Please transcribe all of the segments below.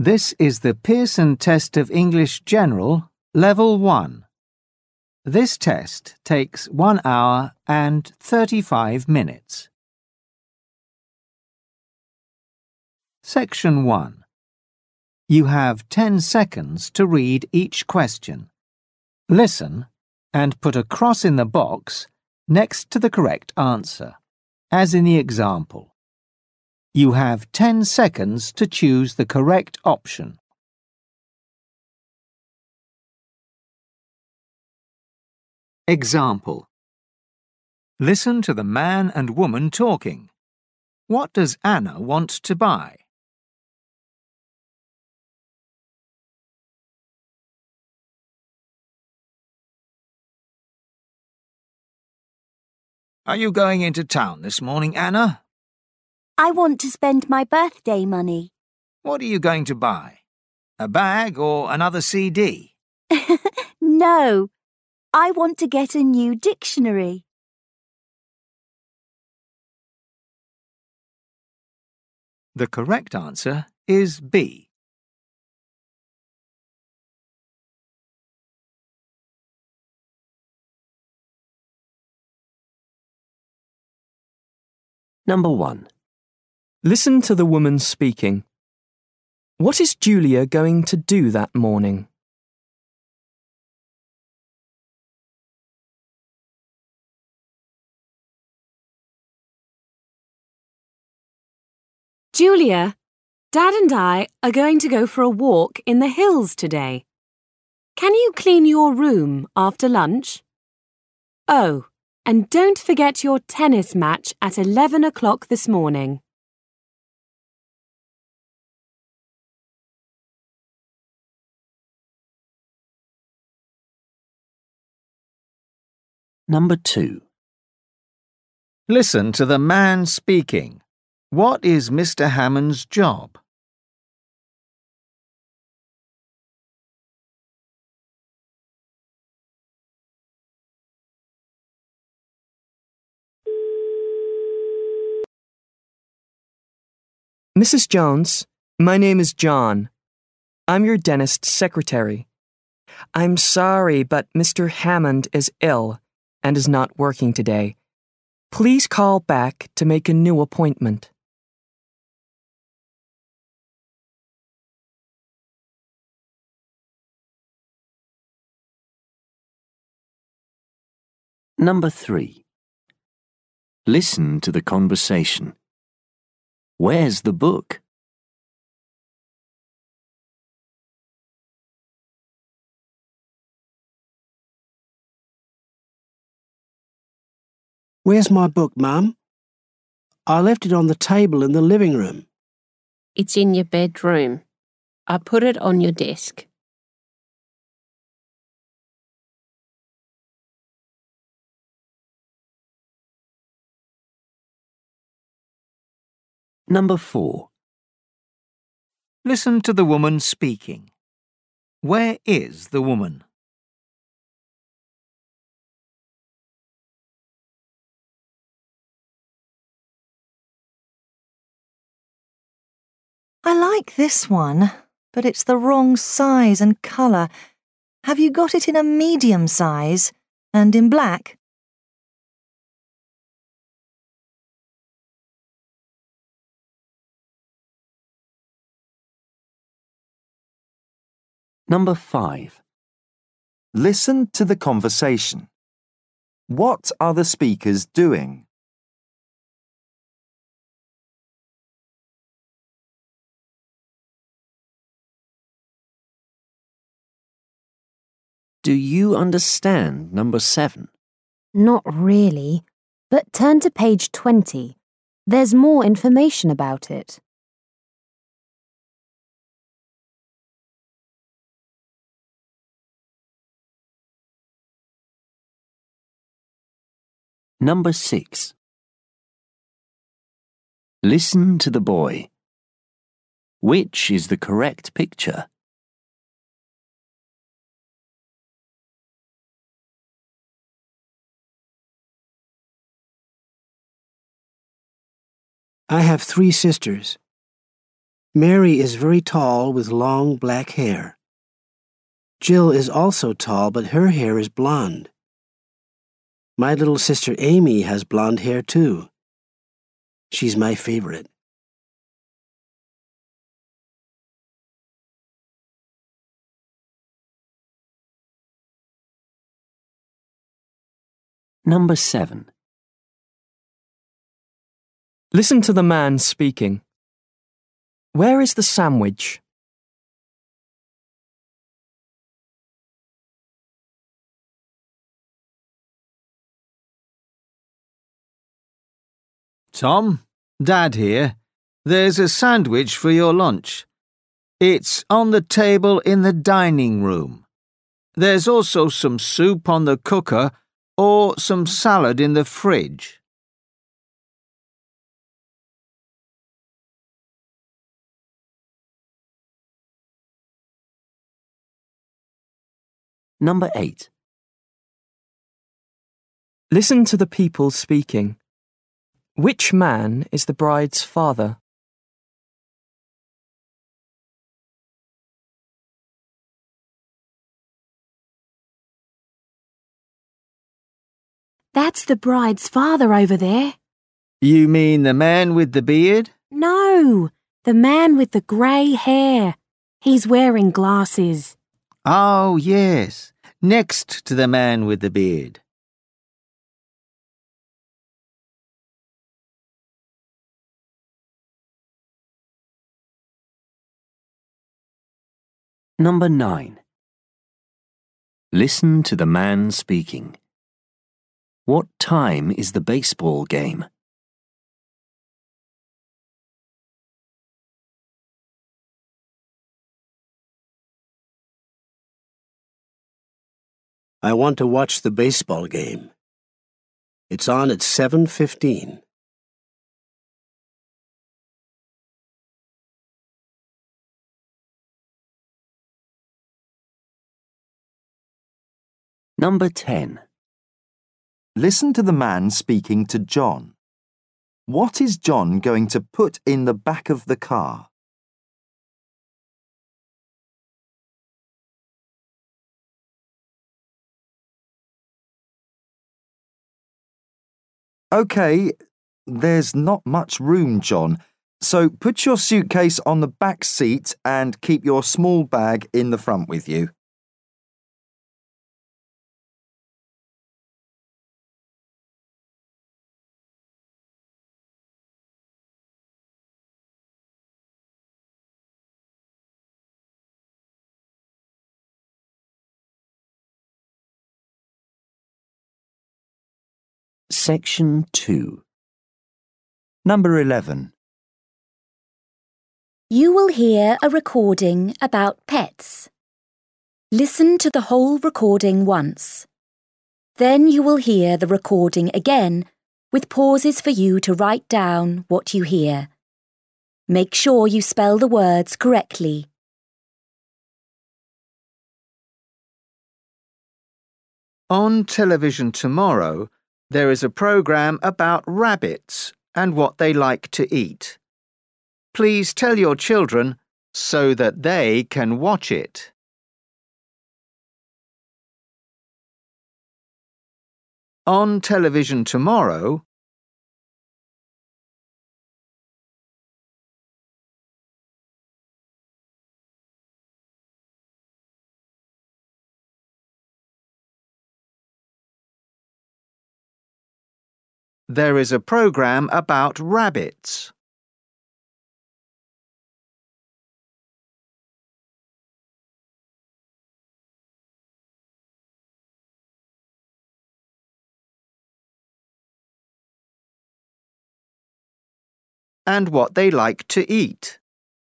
This is the Pearson Test of English General, Level 1. This test takes 1 hour and 35 minutes. Section 1. You have 10 seconds to read each question. Listen and put a cross in the box next to the correct answer, as in the example. You have 10 seconds to choose the correct option. Example. Listen to the man and woman talking. What does Anna want to buy? Are you going into town this morning, Anna? I want to spend my birthday money. What are you going to buy? A bag or another CD? No, I want to get a new dictionary. The correct answer is B. Number 1. Listen to the woman speaking. What is Julia going to do that morning? Julia, Dad and I are going to go for a walk in the hills today. Can you clean your room after lunch? Oh, and don't forget your tennis match at 11 o'clock this morning. Number 2. Listen to the man speaking. What is Mr. Hammond's job? Mrs. Jones, my name is John. I'm your dentist's secretary. I'm sorry, but Mr. Hammond is ill and is not working today. Please call back to make a new appointment. Number 3. Listen to the conversation. Where's the book? Where's my book, Mum? I left it on the table in the living room. It's in your bedroom. I put it on your desk. Number 4. Listen to the woman speaking. Where is the woman? I like this one, but it's the wrong size and colour. Have you got it in a medium size and in black? Number 5. Listen to the conversation. What are the speakers doing? Do you understand number 7? Not really, but turn to page 20. There's more information about it. Number 6. Listen to the boy. Which is the correct picture? I have 3 sisters. Mary is very tall with long black hair. Jill is also tall, but her hair is blonde. My little sister Amy has blonde hair too. She's my favorite. Number 7. Listen to the man speaking. Where is the sandwich? Tom, Dad here. There's a sandwich for your lunch. It's on the table in the dining room. There's also some soup on the cooker or some salad in the fridge. Number 8. Listen to the people speaking. Which man is the bride's father? That's the bride's father over there. You mean the man with the beard? No, the man with the grey hair. He's wearing glasses. Oh, yes, next to the man with the beard. Number 9. Listen to the man speaking. What time is the baseball game? I want to watch the baseball game. It's on at 7:15. Number 10. Listen to the man speaking to John. What is John going to put in the back of the car? OK, there's not much room, John, so put your suitcase on the back seat and keep your small bag in the front with you. Section 2. Number 11. You will hear a recording about pets. Listen to the whole recording once. Then you will hear the recording again with pauses for you to write down what you hear. Make sure you spell the words correctly. On television tomorrow, there is a program about rabbits and what they like to eat. Please tell your children so that they can watch it. On television tomorrow, there is a program about rabbits. And what they like to eat.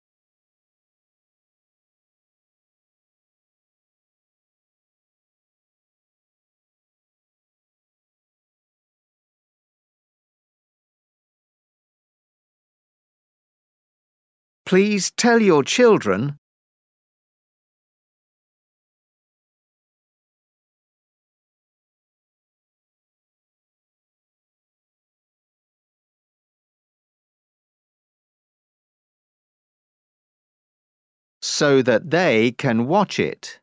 Please tell your children so that they can watch it.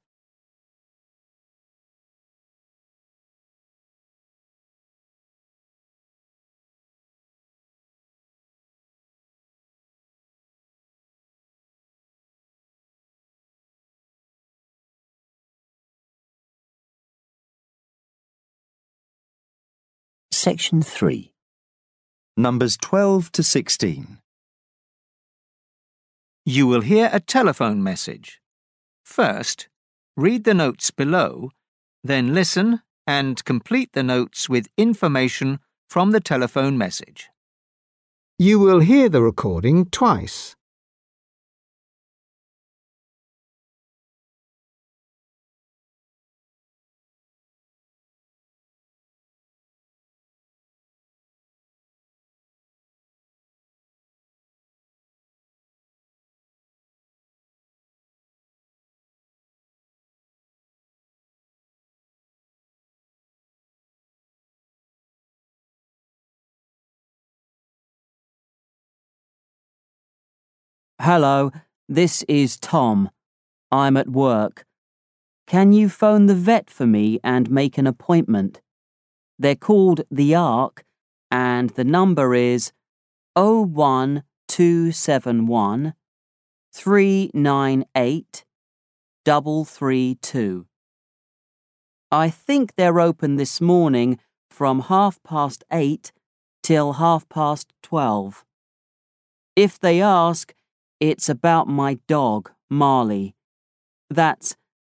Section 3. Numbers 12 to 16. You will hear a telephone message. First, read the notes below, then listen and complete the notes with information from the telephone message. You will hear the recording twice. Hello, this is Tom. I'm at work. Can you phone the vet for me and make an appointment? They're called the Ark, and the number is 01271 398 332. I think they're open this morning from 8:30 till 12:30. If they ask, it's about my dog, Marley. That's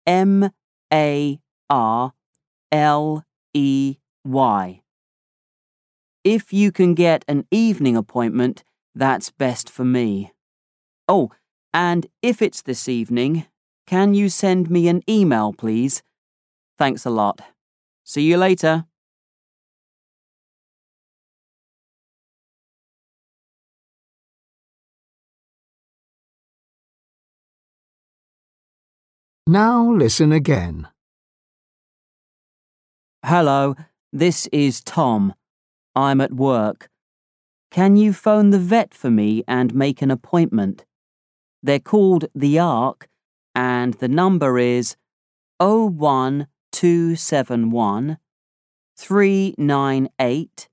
Marley. If you can get an evening appointment, that's best for me. Oh, and if it's this evening, can you send me an email, please? Thanks a lot. See you later. Now listen again. Hello, this is Tom. I'm at work. Can you phone the vet for me and make an appointment? They're called the Ark, and the number is 01271 398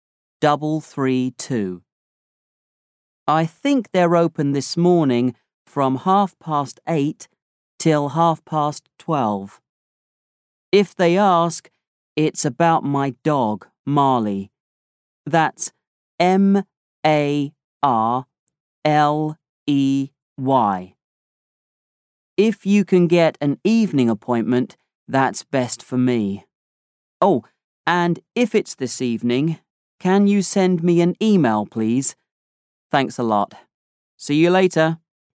332. I think they're open this morning from 8:30 till 12:30. If they ask, it's about my dog, Marley. That's Marley. If you can get an evening appointment, that's best for me. Oh, and if it's this evening, can you send me an email, please? Thanks a lot. See you later.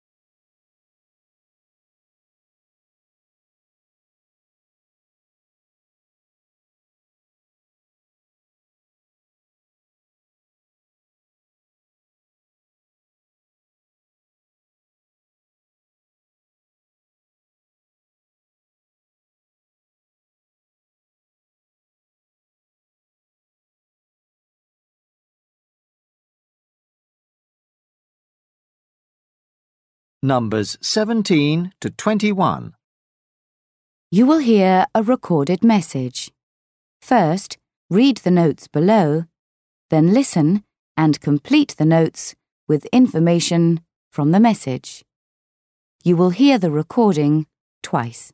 Numbers 17 to 21. You will hear a recorded message. First, read the notes below, then listen and complete the notes with information from the message. You will hear the recording twice.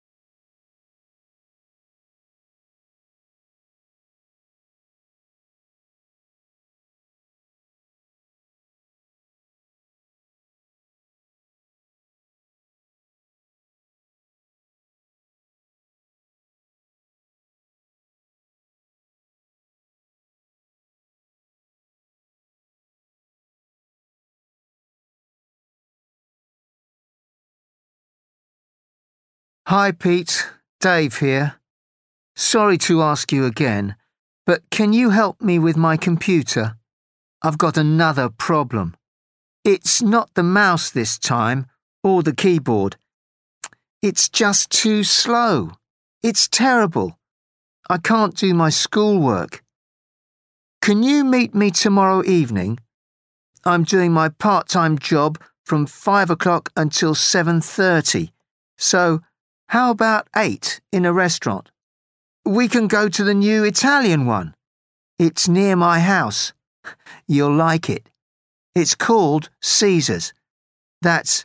Hi Pete, Dave here. Sorry to ask you again, but can you help me with my computer? I've got another problem. It's not the mouse this time, or the keyboard. It's just too slow. It's terrible. I can't do my schoolwork. Can you meet me tomorrow evening? I'm doing my part-time job from 5 o'clock until 7:30. So, how about 8 in a restaurant? We can go to the new Italian one. It's near my house. You'll like it. It's called Caesar's. That's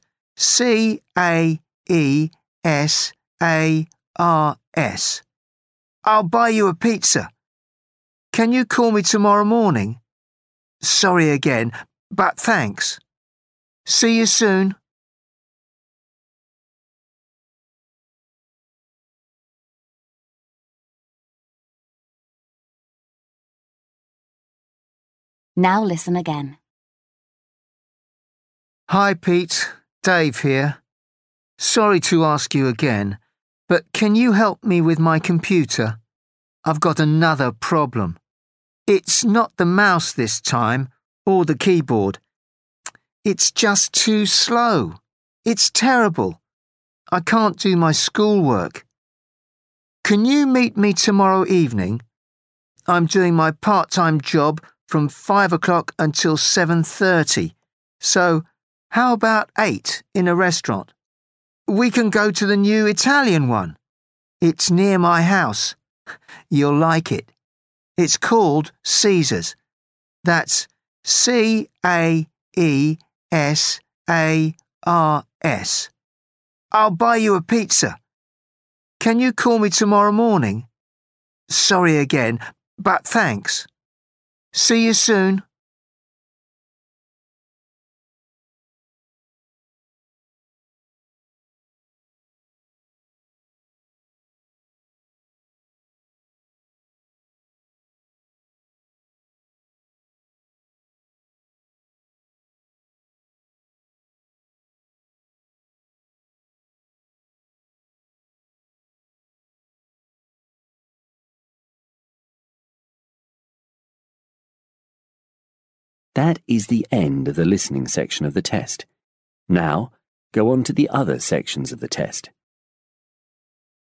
Caesars. I'll buy you a pizza. Can you call me tomorrow morning? Sorry again, but thanks. See you soon. Now listen again. Hi, Pete. Dave here. Sorry to ask you again, but can you help me with my computer? I've got another problem. It's not the mouse this time, or the keyboard. It's just too slow. It's terrible. I can't do my schoolwork. Can you meet me tomorrow evening? I'm doing my part-time job from 5 o'clock until 7:30. So, how about 8 in a restaurant? We can go to the new Italian one. It's near my house. You'll like it. It's called Caesar's. That's Caesars. I'll buy you a pizza. Can you call me tomorrow morning? Sorry again, but thanks. See you soon. That is the end of the listening section of the test. Now, go on to the other sections of the test.